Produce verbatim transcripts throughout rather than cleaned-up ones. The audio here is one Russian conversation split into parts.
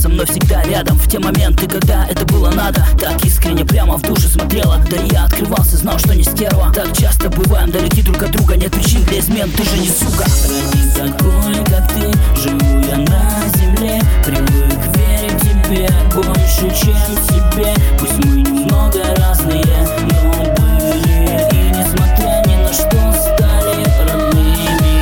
со мной всегда рядом. В те моменты, когда это было надо, так искренне прямо в душу смотрела. Да и я открывался, знал, что не стерва. Так часто бываем далеки друг от друга, нет причин для измен, ты же не сука. Ради такой, как ты, живу я на земле. Привык верить тебе больше, чем тебе. Пусть мы немного разные, но были. И несмотря ни на что, стали родными.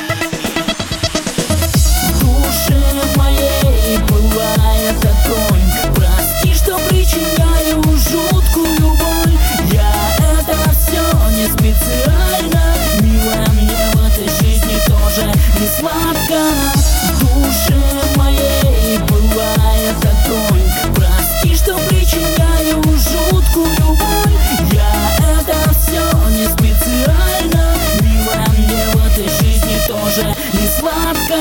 В душе моей бывает огонь. Прости, что причиняю жуткую боль. Я это все не специально. Милая, мне в этой жизни тоже не сладко. В душе моей бывает огонь. Прости, что причиняю жуткую боль. Я это все не специально. Милая, мне в этой жизни тоже не сладко.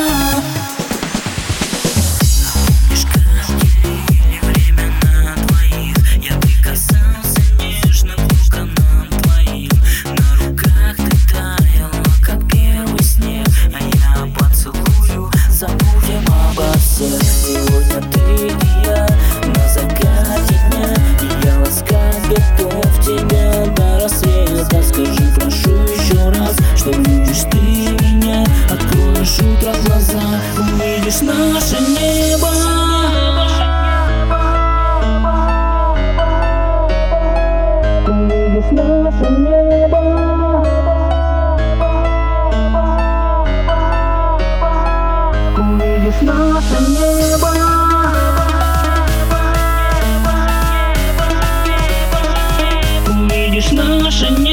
Сегодня ты и я на закате дня, и я ласкать готов тебя до рассвета. Скажи, прошу еще раз, что видишь ты меня. Откроешь утром глаза, увидишь наше небо. Увидишь наше небо. Увидишь наше небо. Увидишь наше небо.